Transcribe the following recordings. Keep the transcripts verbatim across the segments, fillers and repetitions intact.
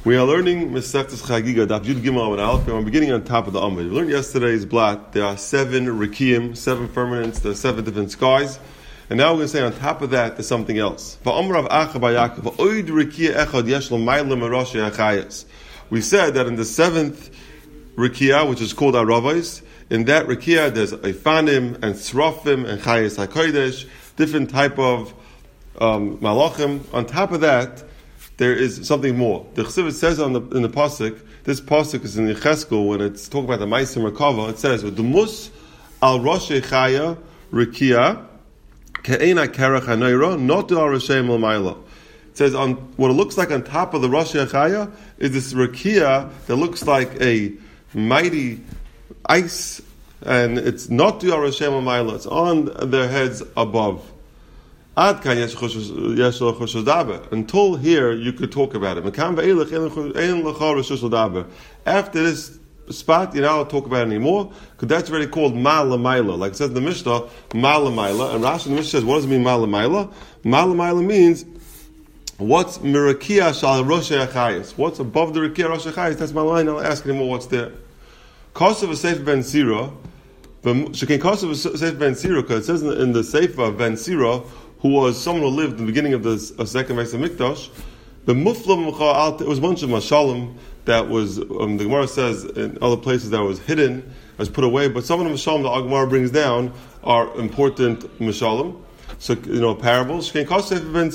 We are learning Masechtas Chagiga, Daf Yud Gimel and Aleph. We're beginning on top of the Amud. We learned yesterday's blot. There are seven Rikiyim, seven firmaments, there are seven different skies. And now we're going to say on top of that, there's something else. We said that in the seventh Rikiyah, which is called Aravais, in that Rikiyah there's Ifanim and Srafim and Chayes HaKodesh, different type of um, Malachim. On top of that, there is something more. The Chassidus says on the, in the pasuk. This pasuk is in the Yecheskel when it's talking about the Ma'asim Rakava. It says, "V'dumus al Roshei Chaya Rikia ke'ena Kerach Hanayra not al Roshem al Maila." It says on what it looks like on top of the Roshei Chaya is this Rikia that looks like a mighty ice, and it's not al Roshem al Maila. It's on their heads above. Until here, you could talk about it. After this spot, you're not allowed to talk about it anymore, because that's already called Ma'ala Maila. Like it says in the Mishnah, Ma'ala Maila. And Rashi in the Mishnah says, what does it mean, Ma'ala Maila? Ma'ala Maila means, what's Mirakia Shal Roshei Achayis? What's above the Rikia Roshei Achayis? That's my line. I'll ask anymore what's there. Kosev Seif Ben Sira, Shekin Kosev Seif Ben Sira, because it says in the, in the Seif Ben Sira, who was someone who lived in the beginning of the uh, second Beis Hamikdash, the Muflam, it was a bunch of mashalim that was, um, the Gemara says in other places that was hidden, was put away, but some of the mashalim that Gemara brings down are important mashalim. So, you know, parables. Something that's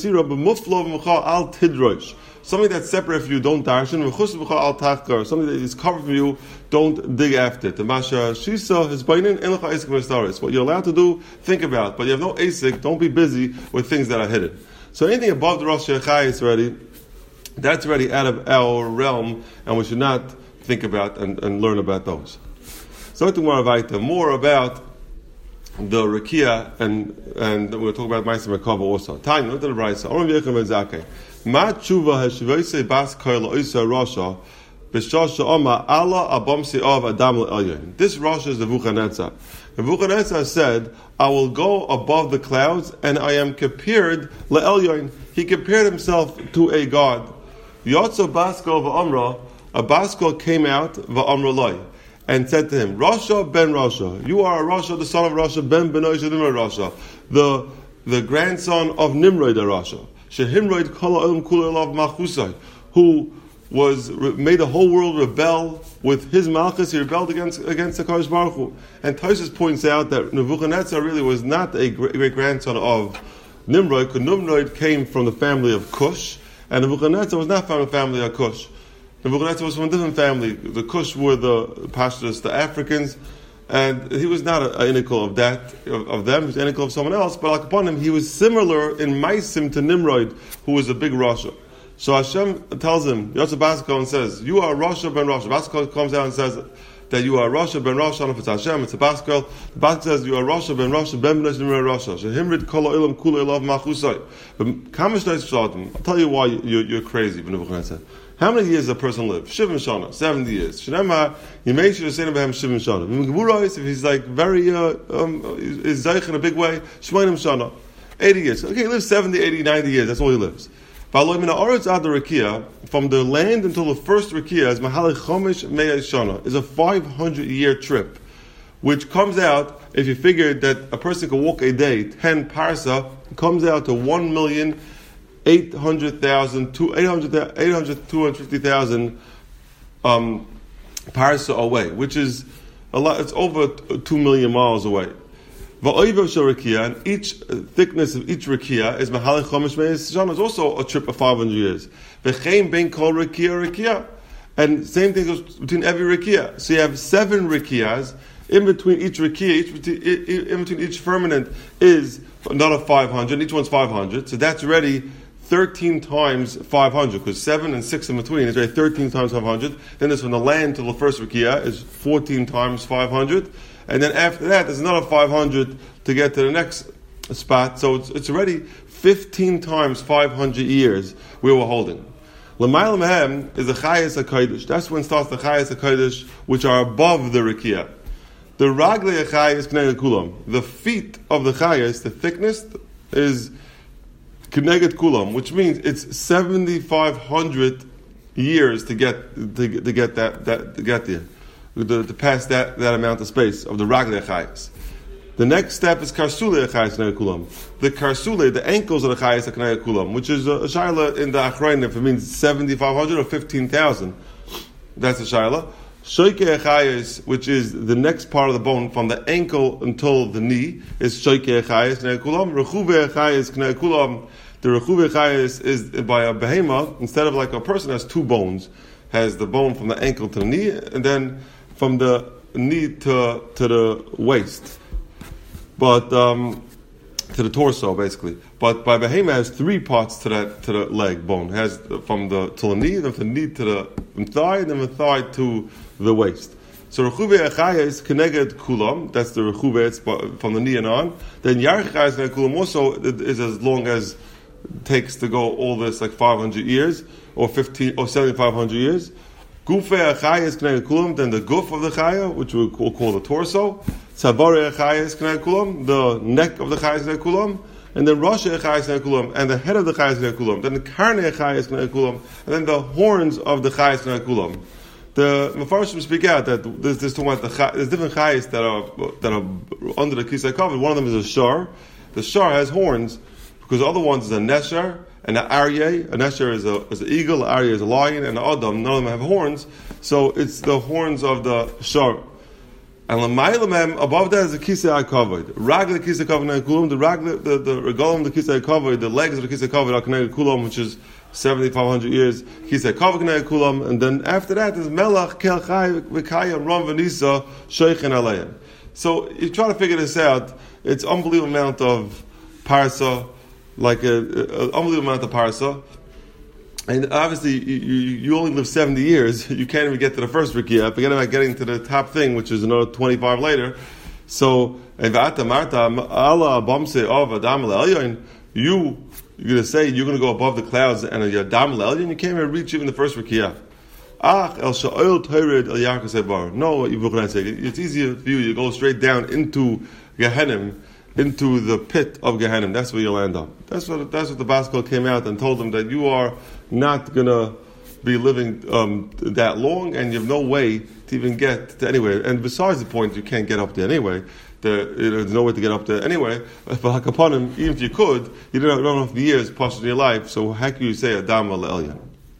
separate from you, don't darshan. Something that is covered from you, don't dig after it. The Masha Shisa is bainin elcha isik v'staris. What you're allowed to do, think about. But you have no asik, don't be busy with things that are hidden. So anything above the Rosh Hashanah already, that's already out of our realm, and we should not think about and, and learn about those. So tomorrow, more about the Rikia, and and we'll talk about Ma'asim Rakava also. Time, not the Raisa. Oram Yechim Ben Zakei. Ma tshuva hashivose bas koil oisa rasha b'shasha oma Allah abamsi av adam le'elyon. This rasha is the Nebuchadnezzar. Nebuchadnezzar said, "I will go above the clouds, and I am compared le'elyon." He compared himself to a god. Yotzo basko v'amra. A basko came out v'amra loy, and said to him, Rasha ben Rasha, you are a Rasha, the son of Rasha, ben Benoisha Nimrod Rasha, the the grandson of Nimrod the Rasha, Shehimrod Kala Elam Kula Elav Machusai, who was made the whole world rebel with his malchus. He rebelled against against the Kadosh Baruch Hu. And Tosfos points out that Nebuchadnezzar really was not a great grandson of Nimrod, because Nimrod came from the family of Cush, and Nebuchadnezzar was not from the family of Cush. Nebuchadnezzar was from a different family. The Cush were the Pashtus, the Africans, and he was not an initial of that of, of them. He was an initial of someone else. But like upon him, he was similar in Maisim to Nimrod, who was a big Rasha. So Hashem tells him, Yotze Basko, and says, "You are Rasha ben Rasha." Basko comes out and says that you are Rasha ben Rasha. If it's Hashem, it's a Basko. The Basko says you are Rasha ben Rasha ben Bnei Nimrod Rasha. Shehimrid kol ha'olam kula elav machusai. But Kamish I'll tell you why you're, you're crazy, Nebuchadnezzar. How many years does a person live? Shivim Shana, seventy years. Shnema, you may should say about him Shivim Shana. If he's like very, uh, um, is Zeich in a big way, Shmoinim Shana, eighty years. Okay, he lives seventy, eighty, ninety years, that's all he lives. From the land until the first Rikia is Mahalach Chomesh Mei Shana, is a five hundred year trip, which comes out, if you figure that a person can walk a day, ten parsa, comes out to one million, eight hundred thousand, eight hundred, eight hundred, two hundred fifty thousand um, parsa away, which is a lot. It's over two million miles away. And each thickness of each rikia is mahalach chomesh meis shana. Is also a trip of five hundred years. V'chein ben kol rikia rikia, and same thing goes between every rikia. So you have seven rikiyas in between each rikia. Each in between each firmament is another five hundred. Each one's five hundred. So that's already thirteen times five hundred, because seven and six in between is already thirteen times five hundred. Then there's from the land to the first rikia is fourteen times five hundred. And then after that, there's another five hundred to get to the next spot. So it's, it's already fifteen times five hundred years we were holding. L'mayla mehem is the Chayes HaKodesh. That's when starts the Chayes HaKodesh, which are above the Rikia. The Raglei HaChayes K'neged Kulam. The feet of the Chayes, the thickness, is K'neged Kulam, which means it's seventy-five hundred years to get to, to get that, that to get there, to, to pass that, that amount of space of the ragle chayes. The next step is karsule chayes knei kulam. The karsule, the ankles of the chayes knei kulam, which is a, a shaila in the achrayim, if it means seventy five hundred or fifteen thousand. That's a shaila. Shoike chayes, which is the next part of the bone from the ankle until the knee, is shoike chayes knei kulam. Rechuve chayes knei kulam. The rechuve chayes is by a behema, instead of like a person has two bones, has the bone from the ankle to the knee, and then from the knee to to the waist. But um, to the torso, basically. But by behema has three parts to that to the leg bone. It has from the to the knee, then from the knee to the from thigh, and then from the thigh to the waist. So rechuve echayes keneged kulam. That's the rechuve. It's from the knee and on. Then yarch echayes keneged kulam also is as long as it takes to go all this like five hundred years or fifteen or seventy five hundred years. Gufe echayes keneged kulam. Then the guf of the chaya, which we will call the torso. Tzavare echayes knei kulam, the neck of the chayes knei kulam, and then Rosh echayes knei kulam, and the head of the chayes knei kulam, then the karne echayes knei kulam, and then the horns of the chayes knei kulam. The Mefarshim speak out that there's, there's, about the, there's different chayes that are that are under the kisei kavod. One of them is a shar. The shar has horns because the other ones is a nesher and an aryeh. A nesher is a is an eagle, an aryeh is a lion, and the adam. None of them have horns, so it's the horns of the shar. And l'maylamem, above that is the kisei kavod. Ragle kisei kavod knei kulam. The ragle, the the regalim, the kisei kavod, the legs of the kisei kavod are knei kulam, which is seventy five hundred years. Kisei kavod knei kulam, and then after that is melach kel chay v'kaya ram v'nisa sheichin aleim. So you try to figure this out. It's unbelievable amount of parsa, like an unbelievable amount of parsa. And obviously, you, you, you only live seventy years. You can't even get to the first rikiyah. Forget about getting to the top thing, which is another twenty-five later. So, you, you're going to say you're going to go above the clouds and you're dam le'elyon. You can't even reach even the first rikiyah. No, it's easier for you. You go straight down into Gehenim, into the pit of Gehenim. That's where you'll end up. That's what that's what the Baskal came out and told them, that you are not going to be living um, that long, and you have no way to even get to anywhere. And besides the point, you can't get up there anyway. The, you know, there's no way to get up there anyway. But hakaponim, even if you could, you don't have enough years passed in your life, so how can you say Adam le'elyon?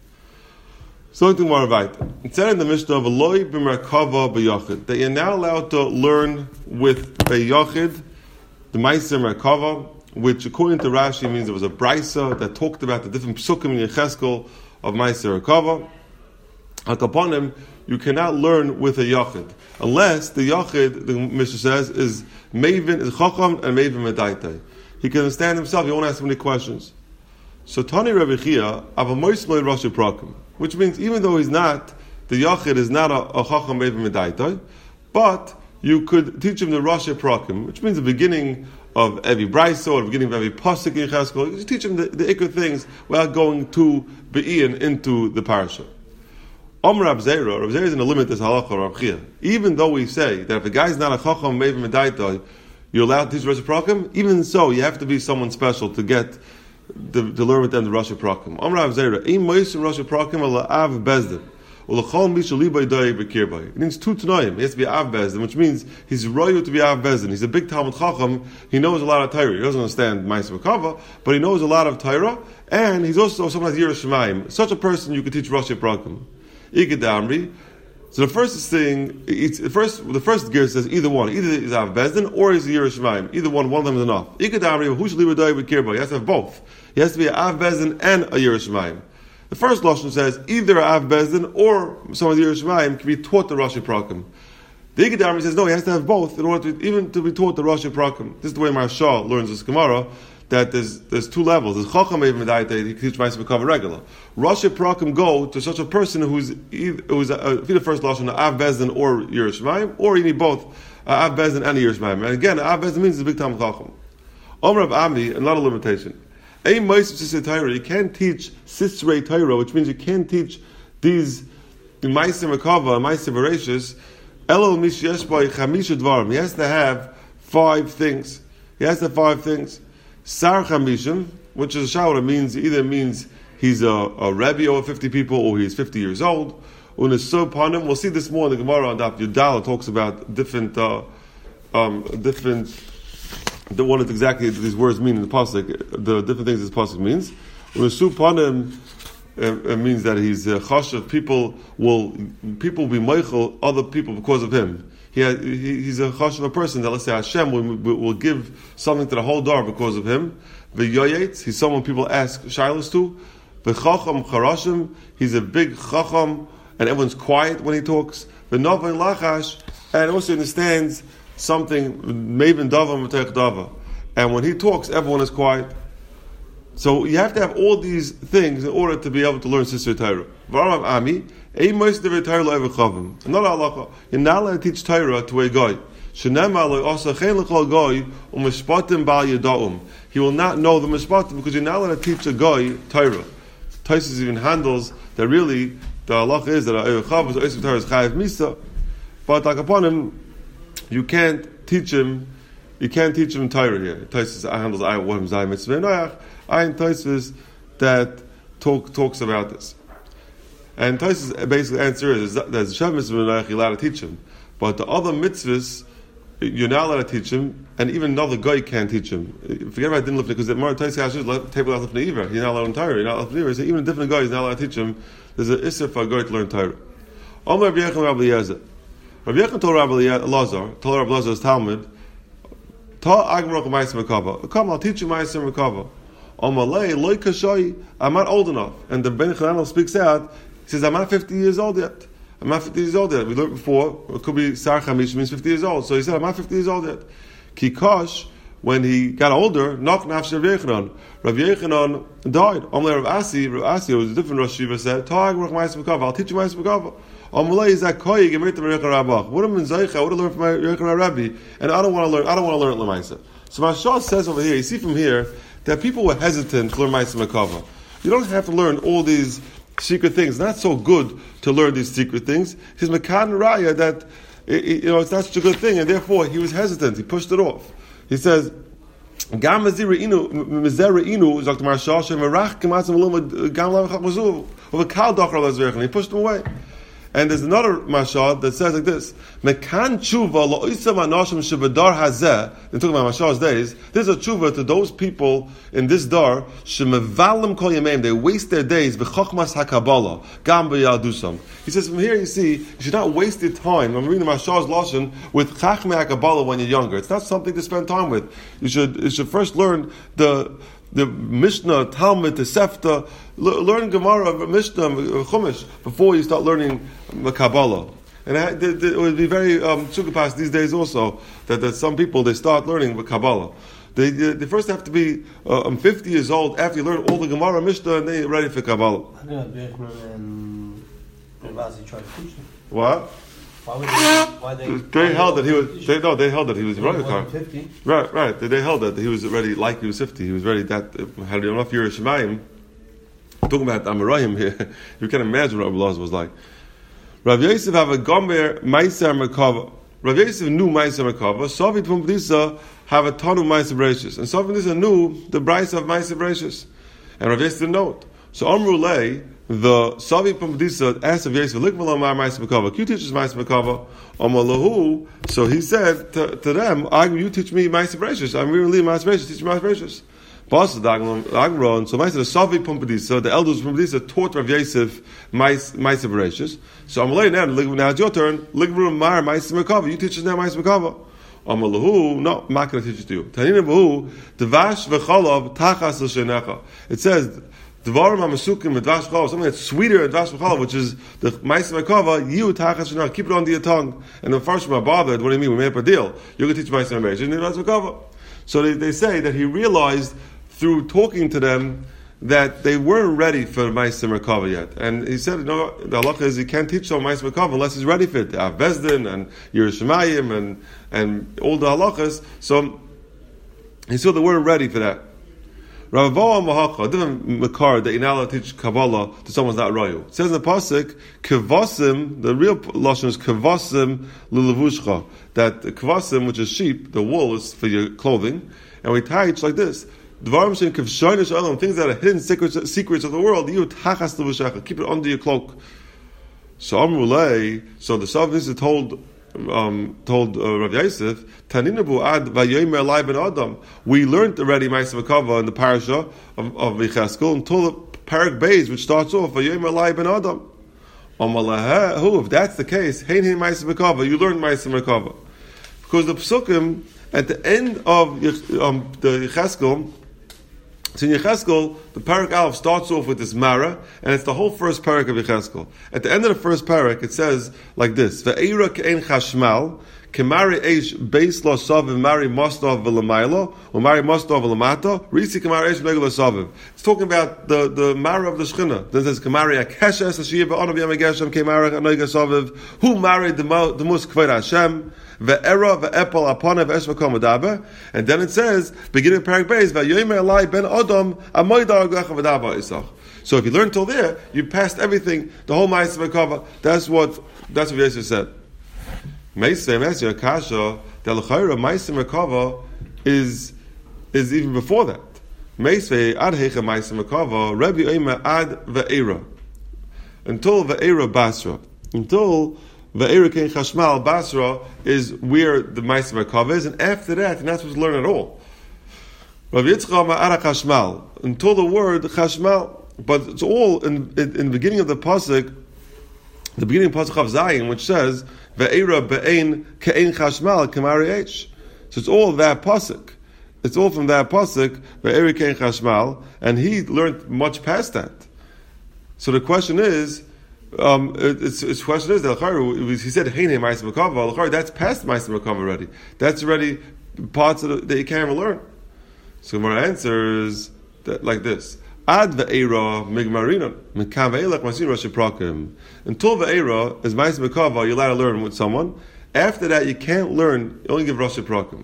So to more right. It said in the Mishnah of Eloi b'merkava b'yachid that you're now allowed to learn with a yachid, the Meiser Merkava, which according to Rashi means there was a brisa that talked about the different psukim in Yecheskel of Meiser Merkava. Hakaponim, you cannot learn with a yachid unless the yachid, the Mishnah says, is maven, is chacham and maven medaitai. He can understand himself. He won't ask many questions. So Tani Rabbi Chia, avamoismoi Rashi Prakim, which means even though he's not, the yachid is not a, a chacham maven medaitai, but you could teach him the Rashi Prakim, which means the beginning of every brisa or the beginning of every pasuk in Yecheskel. You teach him the, the ikar things without going to be'in into the parasha. Amr Rab Zera, Rab Zera is in a limit as halacha Rab Chia. Even though we say that if a guy is not a chacham meivim medaitai, you're allowed to teach Rashi Prakim. Even so, you have to be someone special to get the, to learn with them the Rashi Prakim. Amr Rab Zera, ein moisim Rashi Prakim ala av bezdin. It means two Tanoim. He has to be Av Bezdin, which means he's royal to be Av Bezdin. He's a big Talmud Chacham. He knows a lot of Torah. He doesn't understand Ma'aseh Merkava, but he knows a lot of Torah, and he's also someone who has Yiras Shamayim. Such a person you could teach Rashi Prakim. Igedamri. So the first thing, it's the first. The first gear says either one. Either he's Av Bezdin or he's Yiras Shamayim. Either one. One of them is enough. Igedamri. Who should leave a day with Kirba? He has to have both. He has to be an Av Bezdin and a Yiras Shamayim. The first lashon says either Av Bezdin or some of the Yiras Shamayim can be taught the Rashi Prakim. The Igedamri says no, he has to have both in order to even to be taught the Rashi Prakim. This is the way Maharsha learns this Gemara, that there's there's two levels. There's Chacham Eiv Medaitai, he can teach Ma'aseh Merkava regular. Rashi Prakim go to such a person who's either, who's uh, if the first lashon Av Bezdin or Yiras Shamayim, or you need both uh, Av Bezdin and Yiras Shamayim. And again, Av Bezdin means it's a big Talmud Chacham. Omer of Ami, another limitation. A Ma'aseh Torah, you can't teach Sisrei Torah, which means you can't teach these Ma'aseh Merkava, Ma'aseh Bereshis. Elo Mish Yesh Bo Chamisha Dvarim. He has to have five things. He has to have five things. Sar Chamishim, which is a shawra, means either means he's a, a Rebbe over fifty people, or he's fifty years old. We'll see this more in the Gemara on Daf Yudala. Talks about different, uh, um, different. The one that exactly these words mean in the pasuk. The different things this pasuk means. Unesupanim uh, means that he's a chashav. People will people will be meichel other people because of him. He, had, he he's a chashav a person that, let's say, Hashem will, will, will give something to the whole dar because of him. V'yoyetz, he's someone people ask shilos to. V'chacham charashim, he's a big chacham, and everyone's quiet when he talks. V'novay lachash, and also understands something, maven davar v'tech davar. And when he talks, everyone is quiet. So you have to have all these things in order to be able to learn Sisrei Torah. V'arav Ami, ein moist devei Torah lo evachavim. Another halacha, you're not allowed to teach Torah to a guy. Shenema lo asa chen l'chol goy u'mishpatim bal yadaum. He will not know the mishpatim because you're not allowed to teach a guy Torah. Taisus even handles that really the halacha is that a evachav is a Torah is chayiv misa, but like upon him, you can't teach him. You can't teach him Torah here. Taisus handles I what him zay mitzvah noach. Ein Taisus that talk talks about this, and Taisus basically answer is that there's Shav mitzvah noach you're allowed to teach him, but the other mitzvahs you're not allowed to teach him, and even another guy can't teach him. Forget about didn't lift because the more Taisus has table out lifnei either. You're not allowed to Torah. You're not allowed to Torah. So even a different guy is not allowed to teach him. There's an issur for a guy to learn Torah. Omer Rabbi Yechon Rabbi Eliezer. Rabbi Yechon told Rabbi Elazar, told Rabbi Elazar's Talmud, Ta agmarok ma'aser mekava. Come, I'll teach you ma'aser mekava. Omalei loy kashay. I'm not old enough. And the Ben Chananel speaks out. He says, I'm not fifty years old yet. I'm not fifty years old yet. We learned before. It could be Sar Chamish means fifty years old. So he said, I'm not fifty years old yet. Kikosh, when he got older, Noch nafsh Rav Yechanan. Rav Yechanan died. Omalei Rav Asi, Rav Asi, who was a different Rosh Yeshiva, said, Ta agmarok ma'aser mekava. I'll teach you ma'aser mekava. Amalei is that koyi gemirta Rabbi Rabach. What am I zaycha? I would have learned from my Yechon Rabbi, and I don't want to learn. I don't want to learn Lamaisa. So Mashal says over here. You see from here that people were hesitant to learn Ma'aser Mekava. You don't have to learn all these secret things. It's not so good to learn these secret things. His Mekan Raya that you know it's not such a good thing, and therefore he was hesitant. He pushed it off. He says. Gam mazira inu mizera inu zakt Marshal shemerach kematzim lomad gam lavachach mazuv over kal dachar lazverchen. He pushed him away. And there's another mashal that says like this: Mekan tshuva lo'isam anoshim shebedar hazeh. They're talking about mashal's days. There's a tshuva to those people in this dar shemevalim kol yameim. They waste their days b'chochmas hakabala gam b'yadusam. He says from here you see you should not waste your time. I'm reading the mashal's lashon with chachmei hakabala when you're younger. It's not something to spend time with. You should you should first learn the. The Mishnah, Talmud, the Sefta, learn Gemara, Mishnah, Chumash before you start learning Kabbalah. And it would be very um, sukapas these days also that, that some people they start learning Kabbalah. They, they first have to be uh, um, fifty years old after you learn all the Gemara, Mishnah, and then you're ready for Kabbalah. I think and Ravasi tried to teach them. What? Why would they? Why they? They held that he was. They no. They held that he was running the car. fifty. Right, right. They, they held that he was already like he was fifty. He was ready that had enough years of Shemayim. Talking about Amarayim here, you can imagine what Rabbi Elazar was like. Rav Yosef have a gomer ma'aser mekava. Rav Yosef knew ma'aser mekava. Savit from Bdisa have a ton of ma'aser brachos, and Savit Bdisa knew the brayso of ma'aser brachos, and Rav Yosef didn't know it. So Amru Lei. The Savi Pumbedisa asked of Yosef, "Look, Malamar Ma'aser Mekava. Can you teach us Ma'aser Mekava?" Amalahu. So he said to, to them, "You teach me Ma'aser Brachos. I'm really Ma'aser Brachos. Teach me Ma'aser Brachos." Bas Agron. So Ma'aser Savi Pumbedisa, the elders of Pumbedisa taught Rav Yosef Ma'aser Brachos. So Amalei now, now it's your turn. Look, Malamar Ma'aser Mekava. You teach us now Ma'aser Mekava. Amalahu. No, I'm not going to teach it to you. Tanina Bahu. Devash v'chalav tachas l'shenecha. It says. Dvarim hamasukim with dvash v'chalav, something that's sweeter than dvash v'chalav, which is the ma'aser mekava. You tachas v'nach, keep it under your tongue. And the first one bothered. What do you mean? We made up a deal. You're going to teach ma'aser mekava. You need dvash v'chalav. So they, they say that he realized through talking to them that they weren't ready for ma'aser mekava yet. And he said, no, the halacha is you can't teach someone ma'aser mekava unless he's ready for it. They have Bezdin and Yerushalayim and and all the halachas. So he saw they weren't ready for that. Rav Voa Mahacha, a different makar that you're not allowed to teach Kabbalah to someone's not royal. It says in the pasuk, Kevasim, the real lashon is Kevasim lulavushcha, that the Kevasim, which is sheep, the wool is for your clothing, and we tie it like this. Dvarim shen kivshoinish olam, things that are hidden secrets, secrets of the world, you tachas levushecha, keep it under your cloak. So Amrulay, so the Shavuos told um, told uh, Rav Yosef, Taninabu ad vayomer lai ben Adam. We learned already Ma'aseh Merkava in the parasha of, of Yecheskel until the parak Beis, which starts off vayomer lai ben Adam. Amalaha, who if that's the case, hein hein Ma'aseh Merkava, you learned Ma'aseh Merkava. Because the Pesukim at the end of um, the Yecheskel, so in Yecheskel, the parak Aleph starts off with this Mara, and it's the whole first parak of Yecheskel. At the end of the first parak, it says like this: Ve'eira ke'en chashmal, kemari eish beis lo saviv, mari mostov v'lamaylo, or mari mostov v'lamato, risi kemari eish megel saviv. It's talking about the, the Mara of the Shechina. Then it says, kemari akeshes, ashiv ba'onav yam ageshem, kemari anoiga saviv, who married the, the mus kved Hashem, ve'era ve'epal apana ve'eshvakom adaber, and then it says, beginning of parak Beis, ve'yomer elai ben Adam, amoidar aglecha v'daba isach. So if you learn till there, you passed everything, the whole Ma'aseh Merkava. That's what that's what Yosef said. Meisvei Meisvei Akasha, the l'chayra Ma'aseh Merkava is is even before that. Meisvei ad heicha Ma'aseh Merkava, Rabbi Omer ad ve'era, until ve'era Basra, until ve'era kein chashmal Basra is where the Ma'aseh Merkava is, and after that, you're not supposed to learn at all. Rav Yitzchak ma'ara chashmal, until the word chashmal, but it's all in, in, in the beginning of the pasuk, the beginning of pasuk of Zayin, which says ve'era be'ein ke'ein chashmal k'mari eish. So it's all that pasuk. It's all from that pasuk ve'era ke'ein chashmal, and he learned much past that. So the question is, um, it's, it's question is that he said heinei Ma'aseh Merkava. That's past Ma'aseh Merkava already. That's already parts of the, that you can't even learn. So my answer is that, like this: Ad ve'era migmarinon mekav ve'elach masin rashi prakim. Until ve'era is Ma'aseh Merkava, you're allowed to learn with someone. After that, you can't learn. You only give rashi prakim.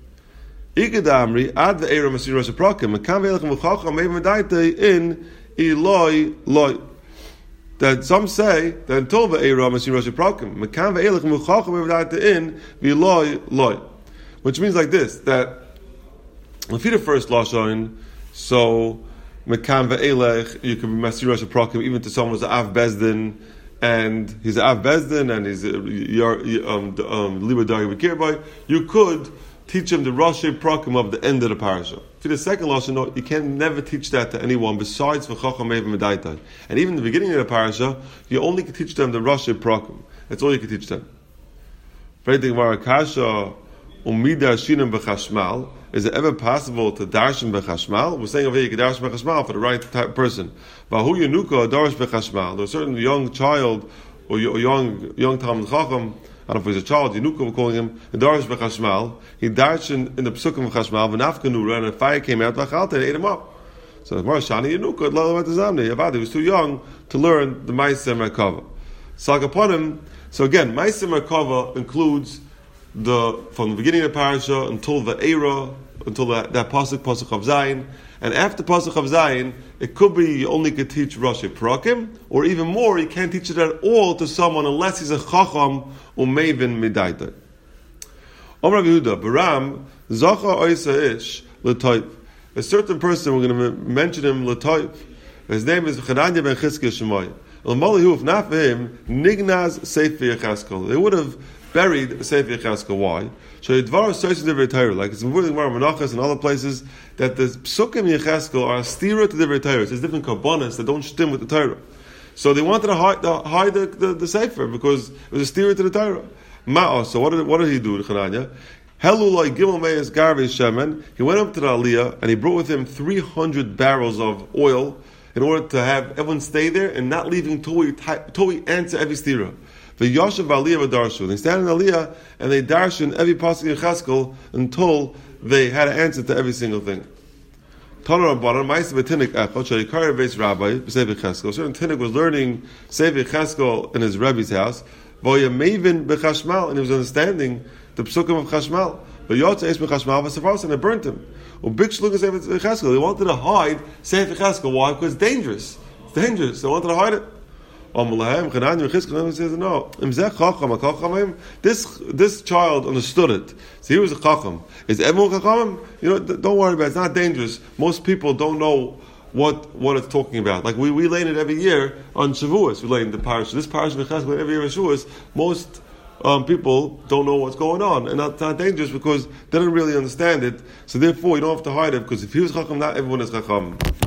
Ikadamri ad ve'era masin rashi prakim mekav ve'elach mechacham meivim daite in iloi loi. That some say that until ve'era masin rashi prakim mekav ve'elach mechacham meivim daite in iloi loi, which means like this: that if you the first lashon, so mekam ve'elech, you can be masir rashi prakim even to someone who's an av bezdin, and he's an av bezdin, and he's a um um liba dari v'kirbai. You could teach him the rashi prakim of the end of the parasha. For the second lashon, no, you can never teach that to anyone besides v'chacham meivim medaitai. And even in the beginning of the parasha, you only can teach them the rashi prakim. That's all you can teach them. V'eiting marakasha umida shinam b'chashmal. Is it ever possible to darshan b'chashmal? We're saying over here you can darshan b'chashmal for the right type of person. But who yenuka darsh b'chashmal? There's a certain young child or young young Talmid Chacham. I don't know if he's a child. Yenuka, we're calling him. He darsh b'chashmal. He darshan in the psukim b'chashmal. V'nafkanura, and a fire came out. V'chalta, and ate him up. So Marashani yenuka l'lo v'tazamni. Avad, he was too young to learn the Ma'aseh Merkava. So upon him. So again, Ma'aseh Merkava includes the from the beginning of the parasha until the era, until that, that pasuk pasuk of Zayin, and after pasuk of Zayin, it could be you only could teach Rashi Prakim, or even more, you can't teach it at all to someone unless he's a chacham umevin midaita. Omar Yehuda Baram Zachar Oisa Ish L'Toiv. A certain person, we're going to mention him L'Toiv. His name is Chananya ben Chizkiah Shemai. L'Malihu, if not for him, Nignaz Sefer Yecheskel. They would have buried Sefer Yecheskel. Why? Shayidvar searches the Torah, like it's moving more Menachos and other places, that the Psukim Yecheskel are a stira to the Torah. It's different karbonas that don't stim with the Torah. So they wanted to hide the, hide the, the, the Sefer because it was a stira to the Torah. Ma'ah, so what did, what did he do, Chananya? Helulai Gimel Meis Garvei Shemen. He went up to the Aliyah and he brought with him three hundred barrels of oil in order to have everyone stay there and not leaving till we, till we answer every stira. The Yashav Aliyah v'darshu. They stand in Aliyah and they darshan every pasuk in Cheskel until they had an answer to every single thing. Tana Rabbanan Ma'aseh b'Tinnik Echad Shayikar Beis Rabbi B'Sefer Cheskel. A certain Tinnik was learning Sefer Cheskel in his Rebbe's house. V'Oya Mevin b'Chashmal, and he was understanding the psukim of Chashmal. V'Yotza Eish b'Chashmal v'Sefras, and it burnt him. U'Biksh Lukas Sefer Cheskel. They wanted to hide Sefer Cheskel. Why? Because it's dangerous. It's dangerous. They wanted to hide it. says no. This this child understood it. So he was a chacham. Is everyone chacham? You know, don't worry about it. It's not dangerous. Most people don't know what what it's talking about. Like we, we learn it every year on Shavuos. We learn the parish. This parish every year on Shavuos. Most um, people don't know what's going on, and that's not dangerous because they don't really understand it. So therefore, you don't have to hide it because if he was chacham, not everyone is chacham.